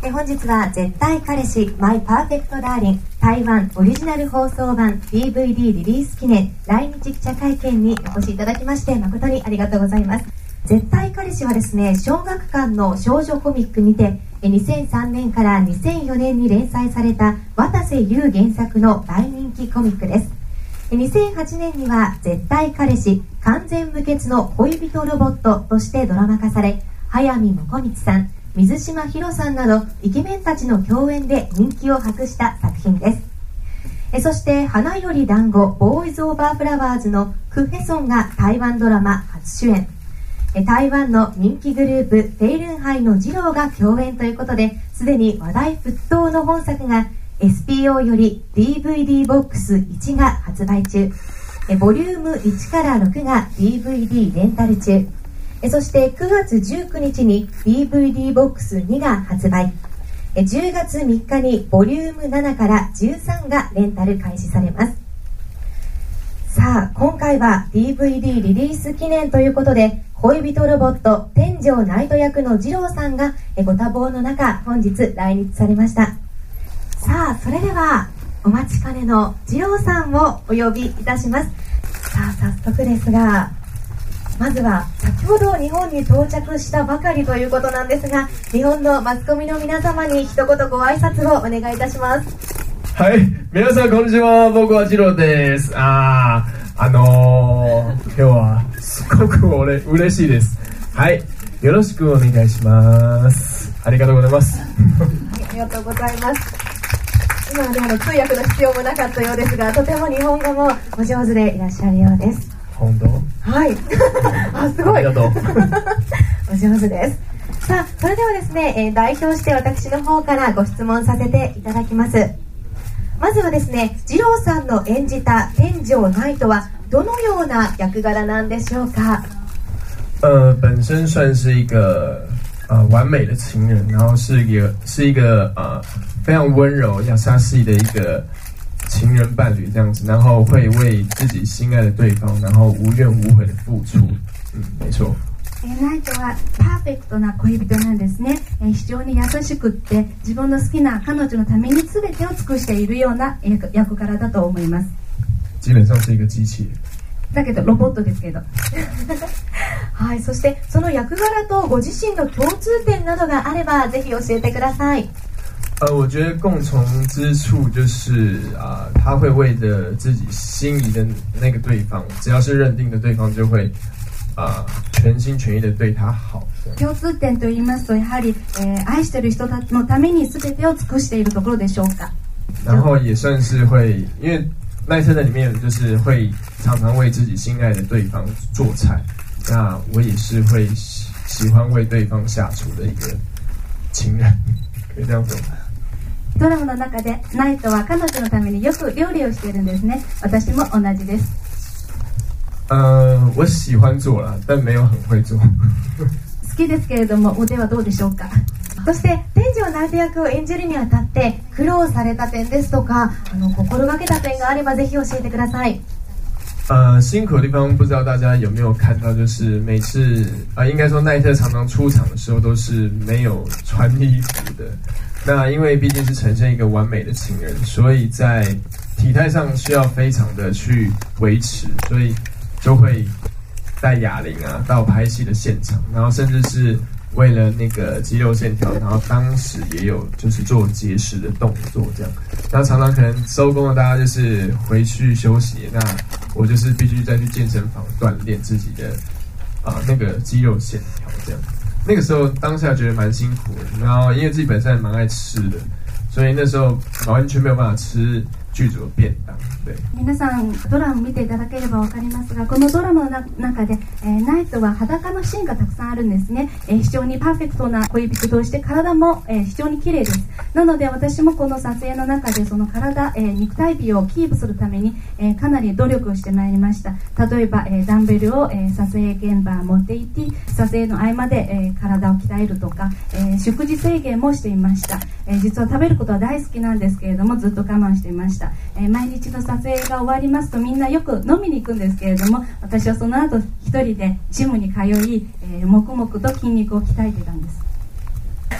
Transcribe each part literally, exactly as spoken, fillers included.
え本日は絶対彼氏マイパーフェクトダーリン台湾オリジナル放送版 ディーブイディー リリース記念来日記者会見にお越しいただきまして誠にありがとうございます。絶対彼氏はですね、小学館の少女コミックにてにせんさんねんからにせんよねんに連載された渡瀬優原作の大人気コミックです。にせんはちねんには絶対彼氏完全無欠の恋人ロボットとしてドラマ化され、速水もこみちさん、水島ひろさんなどイケメンたちの共演で人気を博した作品です。えそして花より団子ボーイズオーバーフラワーズのクヘソンが台湾ドラマ初主演、え台湾の人気グループフェイルンハイの二郎が共演ということで、すでに話題沸騰の本作が エスピーオー より ディーブイディー ボックスいちが発売中、えボリュームいちからろくが ディーブイディー レンタル中、えそしてくがつじゅうくにちに ディーブイディー ボックスにが発売、えじゅうがつみっかにボリュームななからじゅうさんがレンタル開始されます。さあ今回は ディーブイディー リリース記念ということで、恋人ロボット天井ナイト役の二郎さんがえご多忙の中本日来日されました。さあそれではお待ちかねの二郎さんをお呼びいたします。さあ早速ですが、まずは先ほど日本に到着したばかりということなんですが、日本のマスコミの皆様に一言ご挨拶をお願いいたします。 はい、皆さんこんにちは、僕は二郎です。あー、あのー、今日はすごく俺嬉しいです。はい、よろしくお願いします。ありがとうございます。はい、 ありがとうございます。今はね、あの通訳の必要もなかったようですが、とても日本語もお上手でいらっしゃるようです。 本当？ はいあ、すごいありがとうお上手です。さあそれではですね、えー、代表して私の方からご質問させていただきます。まずはですね、二郎さんの演じた天井ナイトはどのような役柄なんでしょうか？ 呃，本身算是一个呃完美的情人，然后是一个是一个呃非常温柔、亚莎系的一个情人伴侣这样子，然後會為自己心愛的對方，然後無怨無悔的付出。嗯，沒錯。 ナイトはパーフェクトな恋人なんですね。非常に優しくって自分の好きな彼女のために全てを尽くしているような役柄だと思います。 基本上是一個機器人。 だけどロボットですけどはい、そしてその役柄とご自身の共通点などがあればぜひ教えてください。 呃，我觉得共同之处就是啊、呃，他会为着自己心仪的那个对方，只要是认定的对方，就会啊、呃、全心全意的对他好。 共通点と言いますと、やはり、えー、愛している人たちのために全てを尽くしているところでしょうか。 然后也算是会，因为奈特在里面就是会常常为自己心愛的对方做菜，那我也是会喜歡為對方下廚的一個情人，可以這樣說。 ドラマの中でナイトは彼女のためによく料理をしているんですね。私も同じです。 呃，我喜歡做啦，但沒有很會做。 好きですけれども腕はどうでしょうか。 そして天井ナイト役を演じるにあたって苦労された点ですとか、あの心がけた点があればぜひ教えてください。 呃，辛苦的地方不知道大家有没有看到，就是每次啊、呃，应该说奈特常常出场的时候都是没有穿衣服的。那因为毕竟是呈现一个完美的情人，所以在体态上需要非常的去维持，所以就会带哑铃啊到拍戏的现场，然后甚至是为了那个肌肉线条，然后当时也有就是做节食的动作这样。那常常可能收工了，大家就是回去休息，那我就是必须再去健身房锻炼自己的啊、呃、那个肌肉线条这样。那个时候当下觉得蛮辛苦的，然后因为自己本身蛮愛吃的，所以那時候完全沒有辦法吃劇組の便当。对、 皆さんドラマを見ていただければ分かりますが、このドラマの中で、えー、ナイトは裸のシーンがたくさんあるんですね。えー、非常にパーフェクトな恋人として体も、えー、非常に綺麗です。なので私もこの撮影の中でその体、えー、肉体美をキープするために、えー、かなり努力をしてまいりました。例えば、えー、ダンベルを、えー、撮影現場持って行って撮影の合間で、えー、体を鍛えるとか、えー、食事制限もしていました。えー、実は食べることは大好きなんですけれどもずっと我慢していました。えー、毎日の撮影が終わりますとみんなよく飲みに行くんですけれども、私はその後一人でジムに通い、えー、黙々と筋肉を鍛えてたんです。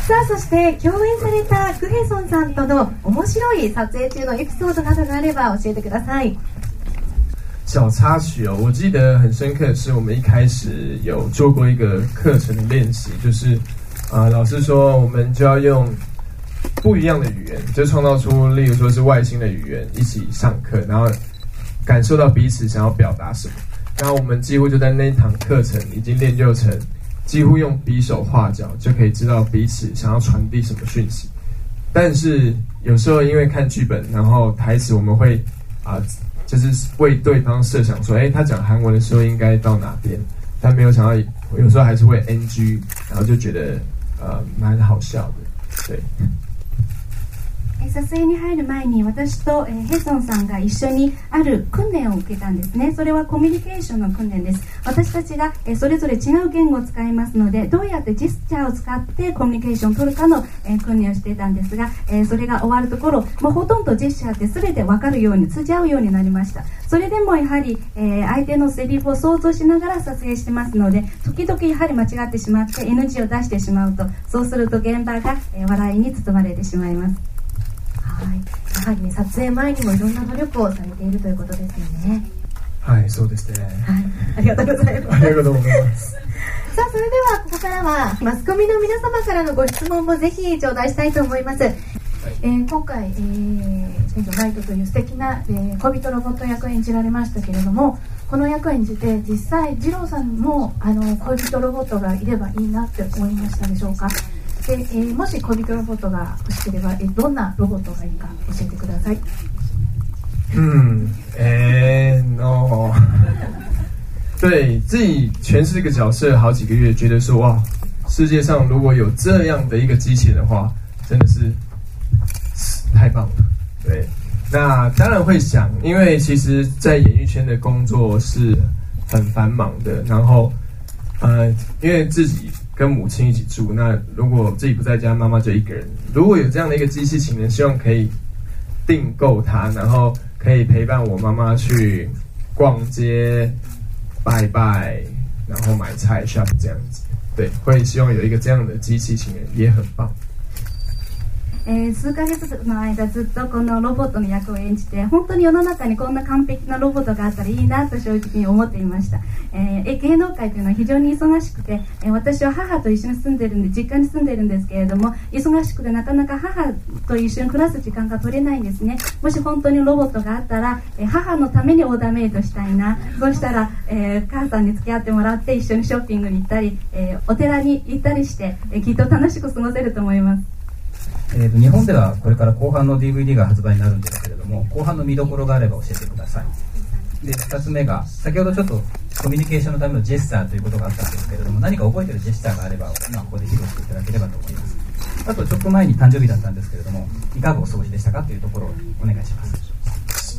さあ、そして共演されたクヘソンさんとの面白い撮影中のエピソードなどがあれば教えてください。 小插曲哦，我记得很深刻的是，我们一开始有做过一个课程的练习，就是啊、呃，老师说我们就要用不一样的语言，就创造出，例如说是外星的语言，一起上课，然后感受到彼此想要表达什么。然后我们几乎就在那一堂课程已经练就成，几乎用比手画脚就可以知道彼此想要传递什么讯息。但是有时候因为看剧本，然后台词我们会啊、呃，就是为对方设想说，哎，他讲韩文的时候应该到哪边，但没有想到有时候还是会 N G， 然后就觉得呃蛮好笑的，对。 撮影に入る前に私と、えー、ヘソンさんが一緒にある訓練を受けたんですね。それはコミュニケーションの訓練です。私たちが、えー、それぞれ違う言語を使いますので、どうやってジェスチャーを使ってコミュニケーションを取るかの、えー、訓練をしていたんですが、えー、それが終わるところ、もうほとんどジェスチャーって全て分かるように通じ合うようになりました。それでもやはり、えー、相手のセリフを想像しながら撮影してますので、時々やはり間違ってしまって エヌジー を出してしまうと、そうすると現場が、えー、笑いに包まれてしまいます。 はい、やはり、ね、撮影前にもいろんな努力をされているということですよね。 はい、そうですね。 はい、ありがとうございます。 ありがとうございます。 さあ、それではここからはマスコミの皆様からのご質問もぜひ頂戴したいと思います。 えー、今回、えー、店長ナイトという素敵な、えー、恋人ロボット役を演じられましたけれども、この役を演じて実際二郎さんもあの恋人ロボットがいればいいなって思いましたでしょうか。で、えー、もし恋人ロボットが欲しければ、えー、どんなロボットがいいか教えてください。 嗯，哎 ，no， 对自己诠释这个角色好几个月，觉得说哇，世界上如果有这样的一个机器人的话，真的是太棒了。对，那当然会想，因为其实，在演艺圈的工作是很繁忙的，然后呃，因为自己跟母亲一起住，那如果自己不在家，妈妈就一个人。如果有这样的一个机器情人，希望可以订购它，然后可以陪伴我妈妈去逛街、拜拜，然后买菜、shop 这样子。对，会希望有一个这样的机器情人，也很棒。 えー、数ヶ月の間ずっとこのロボットの役を演じて、本当に世の中にこんな完璧なロボットがあったらいいなと正直に思っていました。えー、芸能界というのは非常に忙しくて、えー、私は母と一緒に住んでるんで、実家に住んでるんですけれども、忙しくてなかなか母と一緒に暮らす時間が取れないんですね。もし本当にロボットがあったら、えー、母のためにオーダーメイドしたいな。そうしたら、えー、母さんに付き合ってもらって一緒にショッピングに行ったり、えー、お寺に行ったりして、えー、きっと楽しく過ごせると思います。 えー、と日本ではこれから後半の ディーブイディー が発売になるんですけれども、後半の見どころがあれば教えてください。でふたつめが、先ほどちょっとコミュニケーションのためのジェスチャーということがあったんですけれども、何か覚えてるジェスチャーがあれば今ここで披露していただければと思います。あとちょっと前に誕生日だったんですけれども、いかがお過ごしでしたかというところをお願いします。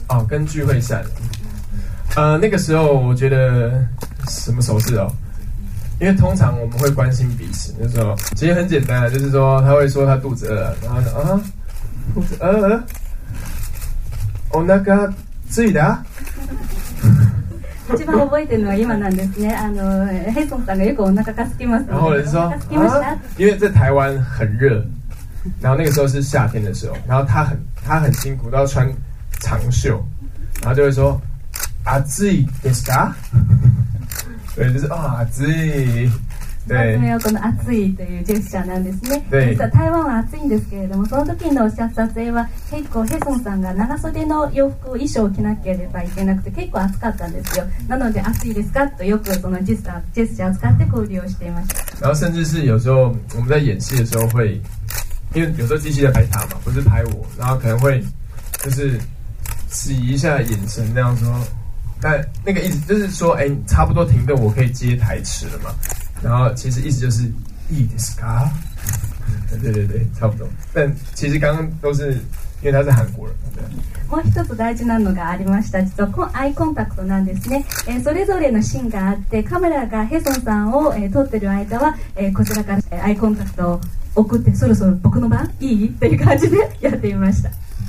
哦，跟聚会散，呃，那个时候我觉得什么手势哦？因为通常我们会关心彼此，那时候其实很简单，就是说他会说他肚子饿，然后啊，肚子饿，お腹ついた。 一番覚えてるのは今なんですね。あのヘソンさんがよくお腹が空きます然后我就说啊，因为在台湾很热，然后那个时候是夏天的时候，然后他很他很辛苦，都要穿长袖，然后就会说暑いですか？对，就是啊，暑い。 はいつめはこの暑いというジェスチャーなんですね。実は台湾は暑いんですけれども、その時の撮影は結構ヘソンさんが長袖の洋服衣装を着なければいけなくて結構暑かったんですよ。なので暑いですかとよくそのジェスチャー、ジェスチャーを使って交流をしていました。 然后甚至是有时候我们在演戏的时候会，因为有时候机器在拍他嘛，不是拍我，然后可能会就是洗一下眼神那样说。但那个意思就是说，哎，差不多停顿，我可以接台词了嘛。然后其实意思就是いいですか？对对对，差不多。但其实刚刚都是因为他是韓国人。 もう一つ大事なのがありました。実はアイコンタクトなんですね。えー、それぞれのシーンがあって、カメラがヘソンさんを、えー、撮ってる間は、えー、こちらから、えー、アイコンタクトを送って、そろそろ僕の番いいっていう感じでやっていました。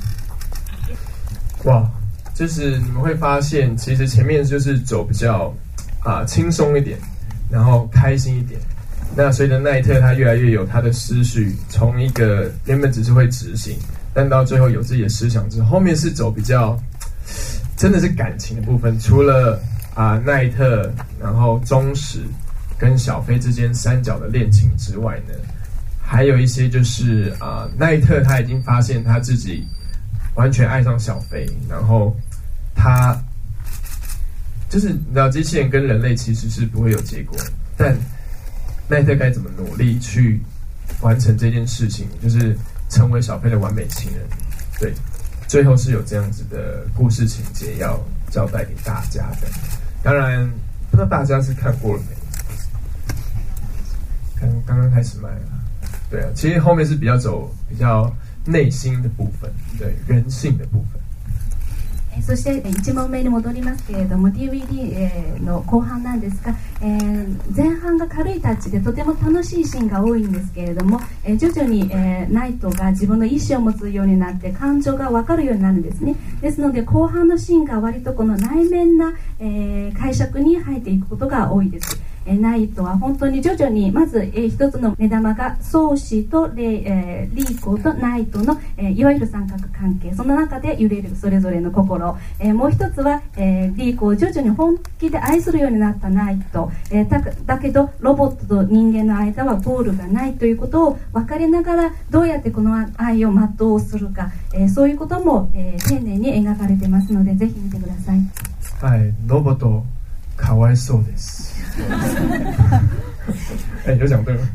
哇！就是你们会发现，其实前面就是走比较啊轻松一点，然后开心一点， 那随着奈特他越来越有他的思绪，从一个原本只是会执行，但到最后有自己的思想之后，后面是走比较真的是感情的部分。除了啊、呃、奈特，然后忠实跟小飞之间三角的恋情之外呢，还有一些就是啊、呃、奈特他已经发现他自己完全爱上小飞，然后他就是你知道机器人跟人类其实是不会有结果，但奈特该怎么努力去完成这件事情，就是成为小飞的完美情人。对，最后是有这样子的故事情节要交代给大家的。当然不知道大家是看过了没，刚刚刚开始卖了。对啊，其实後面是比较走比较内心的部分，对，人性的部分。 そしていち問目に戻りますけれども ディーブイディー の後半なんですが、えー、前半が軽いタッチでとても楽しいシーンが多いんですけれども、えー、徐々に、えー、ナイトが自分の意思を持つようになって感情が分かるようになるんですね。ですので後半のシーンが割とこの内面な、えー、解釈に入っていくことが多いです。ナイトは本当に徐々にまず、えー、一つの目玉がソーシーとレイ、えー、リーコーとナイトの、えー、いわゆる三角関係、その中で揺れるそれぞれの心、えー、もう一つは、えー、リーコを徐々に本気で愛するようになったナイト、えー、だ, だけどロボットと人間の間はゴールがないということを分かりながらどうやってこの愛を全うするか、えー、そういうことも、えー、丁寧に描かれてますのでぜひ見てください。 はい、ロボットかわいそうです哎、欸，有讲对吗？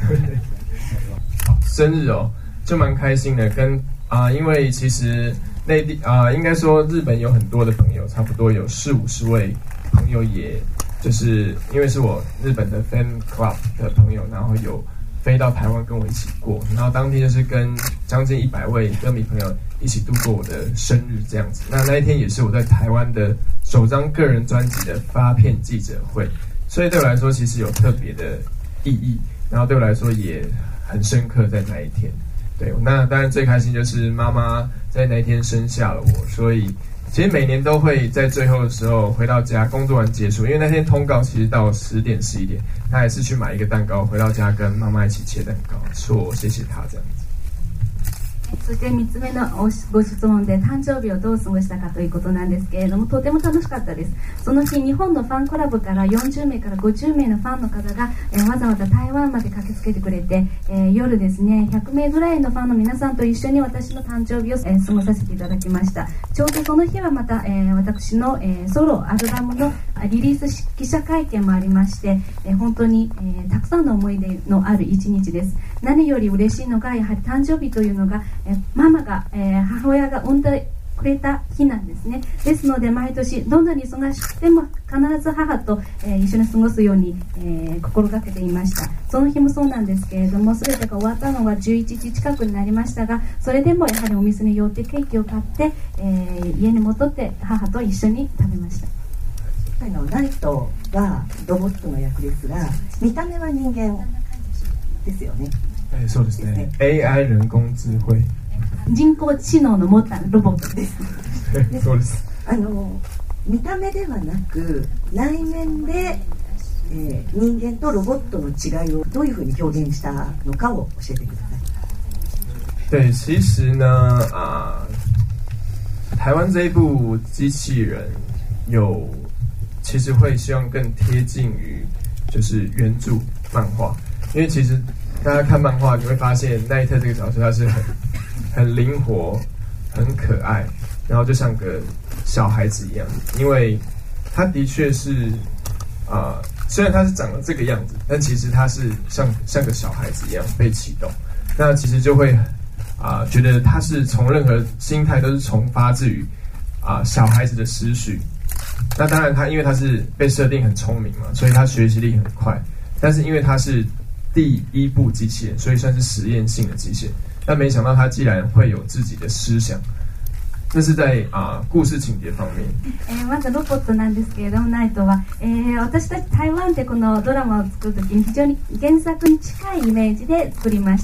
生日哦，就蛮开心的。跟啊、呃，因为其实内地啊、呃，应该说日本有很多的朋友，差不多有四五十位朋友，也就是因为是我日本的 fan club 的朋友，然后有飞到台湾跟我一起过，然后当天就是跟将近一百位歌迷朋友一起度过我的生日这样子。那那一天也是我在台湾的首张个人专辑的发片记者会。所以对我来说其实有特别的意义，然后对我来说也很深刻在那一天。对，那当然最开心就是妈妈在那一天生下了我，所以其实每年都会在最后的时候回到家，工作完结束，因为那天通告其实到十点十一点，他还是去买一个蛋糕，回到家跟妈妈一起切蛋糕，说谢谢他这样子。 そしてみっつめのご質問で誕生日をどう過ごしたかということなんですけれどもとても楽しかったです。その日日本のファンクラブからよんじゅうめいからごじゅうめいのファンの方が、えー、わざわざ台湾まで駆けつけてくれて、えー、夜ですねひゃくめいぐらいのファンの皆さんと一緒に私の誕生日を、えー、過ごさせていただきました。ちょうどその日はまた、えー、私の、えー、ソロアルバムのリリース記者会見もありまして、えー、本当に、えー、たくさんの思い出のある一日です。何より嬉しいのがやはり誕生日というのがえママが、えー、母親が産んでくれた日なんですね。ですので毎年どんなに忙しくても必ず母と、えー、一緒に過ごすように、えー、心がけていました。その日もそうなんですけれども全てが終わったのはじゅういちじ近くになりましたがそれでもやはりお店に寄ってケーキを買って、えー、家に戻って母と一緒に食べました。 のナイトはロボットの役ですが見た目は人間ですよね。 えー、そうですね。エーアイ 人工智慧。 人工知能の持ったロボットです。 でそうです。 あの見た目ではなく内面で、えー、人間とロボットの違いをどういうふうに表現したのかを教えてください。 对，其实呢，啊、呃，台湾这一部机器人有，其实会希望更贴近于就是原著漫画，因为其实大家看漫画你会发现奈特这个角色他是很很灵活、很可爱，然后就像个小孩子一样，因为他的确是啊、呃，虽然他是长得这个样子，但其实他是像像个小孩子一样被启动，那其实就会啊、呃、觉得他是从任何心态都是从发自于啊、呃、小孩子的思绪。那当然他因为他是被设定很聪明嘛，所以他学习力很快，但是因为他是第一部机器人，所以算是实验性的机器人。但没想到他既然会有自己的思想，这是在啊、呃、故事情节方面。 えー、まずロボットなんですけれどもナイトは、えー、私たち台湾でこのドラマを作るときに非常に原作に近いイメージで作りました。え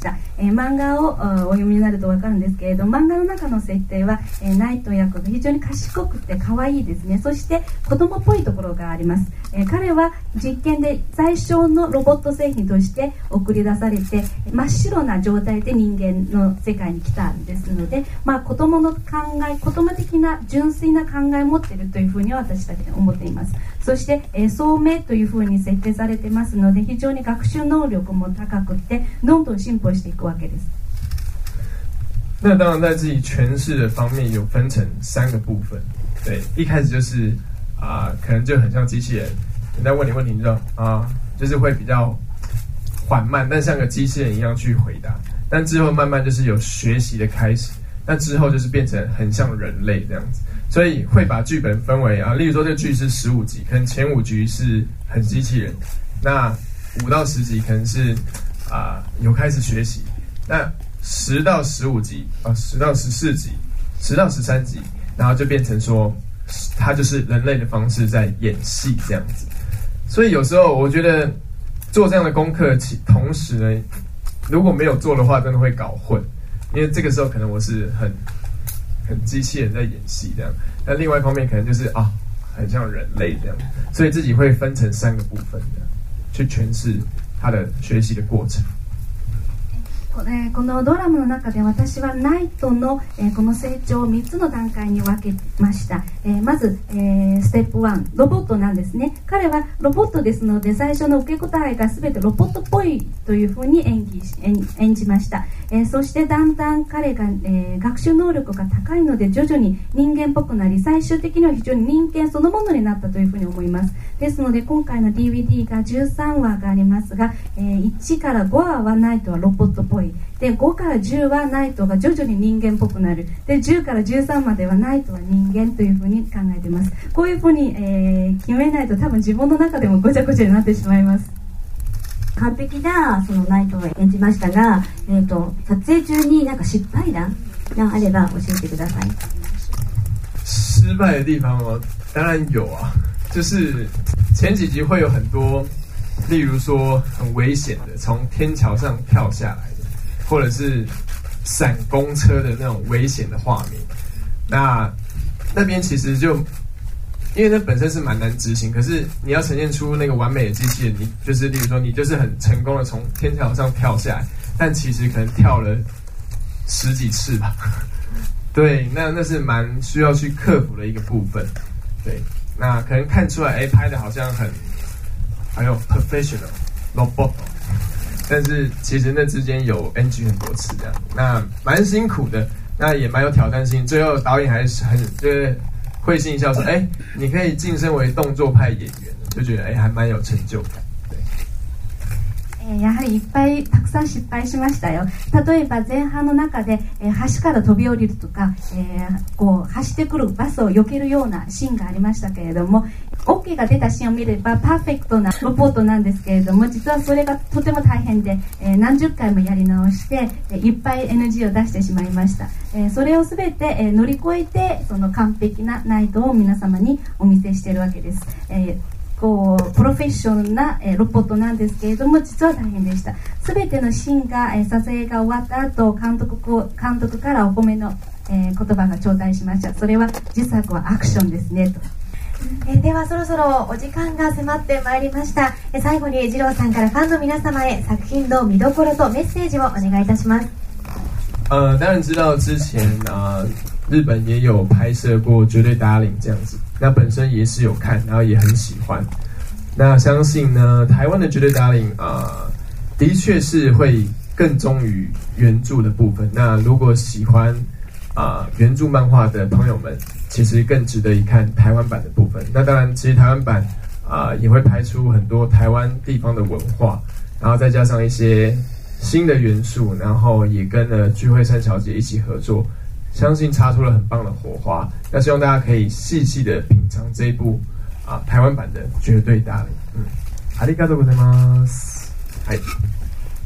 えー、漫画をお読みになると分かるんですけれど、漫画の中の設定は、えー、ナイト役が非常に賢くて可愛いですね。そして子供っぽいところがあります。えー、彼は実験で最小のロボット製品として送り出されて、真っ白な状態で人間の世界に来たんですので、まあ、子供の考え、子供的な純粋な考えを持っているというふうに私たちは思っています。そして、えー、聡明というふうに設定されてますので、非常に学習能力も高くてどんどん進歩していくわけです。 那当然在自己诠释的方面有分成三个部分。对，一开始就是啊、呃，可能就很像机器人，人家问你问题，你知道啊，就是会比较缓慢，但像个机器人一样去回答。但之后慢慢就是有学习的开始，但之后就是变成很像人类这样子。所以会把剧本分为啊，例如说这个剧是十五集，可能前五集是很机器人，那五到十集可能是啊、呃、有开始学习，那十到十五集啊，十到十四集，十到十三集，然后就变成说他就是人类的方式在演戏这样子。所以有时候我觉得做这样的功课，同时呢，如果没有做的话，真的会搞混，因为这个时候可能我是很。很机器人在演戏这样，那另外一方面可能就是啊，很像人类这样，所以自己会分成三个部分的去诠释他的学习的过程。 このドラマの中で私はナイトのこの成長をみっつの段階に分けました。まずステップワン、ロボットなんですね。彼はロボットですので、最初の受け答えが全てロボットっぽいというふうに演技し演じました。そしてだんだん彼が学習能力が高いので、徐々に人間っぽくなり、最終的には非常に人間そのものになったというふうに思います。ですので今回の ディーブイディー がじゅうさんわがありますが、いちからごわはナイトはロボットっぽいで、ごからじゅうはナイトが徐々に人間っぽくなる。で、じゅうからじゅうさんまではナイトは人間というふうに考えています。こういうふうに、えー、決めないと多分自分の中でもごちゃごちゃになってしまいます。 完璧なそのナイトを演じましたが、えーと、撮影中になんか失敗談があれば教えてください。 失败的地方哦，当然有啊，就是前几集会有很多。例如说很危险的从天桥上跳下来的，或者是闪公车的那种危险的画面，那那边其实就因为那本身是蛮难执行，可是你要呈现出那个完美的机器人，你就是例如说你就是很成功的从天桥上跳下来，但其实可能跳了十几次吧。对，那那是蛮需要去克服的一个部分。对，那可能看出来哎拍的好像很还有 professional robot， 但是其实那之间有 N G 很多次这样，那蛮辛苦的，那也蛮有挑战性。最后导演还是很就是会心一笑说：“哎，你可以晋升为动作派演员，就觉得哎还蛮有成就感。” やはりいっぱいたくさん失敗しましたよ。例えば前半の中で、えー、橋から飛び降りるとか、えー、こう走ってくるバスを避けるようなシーンがありましたけれども、 OK が出たシーンを見ればパーフェクトなロボットなんですけれども、実はそれがとても大変で、えー、何十回もやり直して、えー、いっぱい エヌジー を出してしまいました。えー、それをすべて、えー、乗り越えてその完璧なナイトを皆様にお見せしているわけです。えーこうプロフェッショナルな、えー、ロボットなんですけれども、実は大変でした。すべてのシーンが、えー、撮影が終わった後、監督監督からお褒めの、えー、言葉が頂戴しました。それは自作はアクションですねと。 えー、ではそろそろお時間が迫ってまいりました。えー、最後に二郎さんからファンの皆様へ作品の見どころとメッセージをお願いいたします。 呃，当然知道之前啊、呃，日本也有拍摄过《绝对达领》这样子，那本身也是有看，然后也很喜欢。那相信呢，台湾的《绝对达领》啊、呃，的确是会更忠于原著的部分。那如果喜欢啊、呃、原著漫画的朋友们，其实更值得一看台湾版的部分。那当然，其实台湾版啊、呃、也会拍出很多台湾地方的文化，然后再加上一些新的元素，然后也跟了具惠善小姐一起合作，相信擦出了很棒的火花。那希望大家可以细细的品尝这一部啊台湾版的《绝对达领》。嗯，ありがとうございます。はい。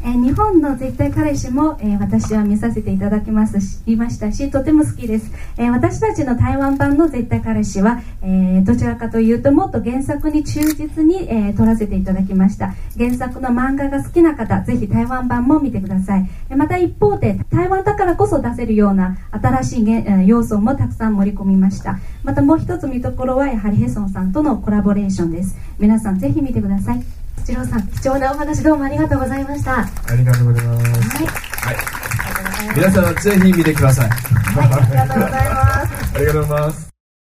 えー、日本の絶対彼氏も、えー、私は見させていただきますしいましたし、とても好きです。えー、私たちの台湾版の絶対彼氏は、えー、どちらかというともっと原作に忠実に、えー、撮らせていただきました。原作の漫画が好きな方、ぜひ台湾版も見てください。えー、また一方で台湾だからこそ出せるような新しい、えー、要素もたくさん盛り込みました。またもう一つ見どころはやはりヘソンさんとのコラボレーションです。皆さんぜひ見てください。 一郎さん、貴重なお話どうもありがとうございました。 ありがとうございます。 はい、 はい、皆さんぜひ見てください。 はい、ありがとうございます。 ありがとうございます。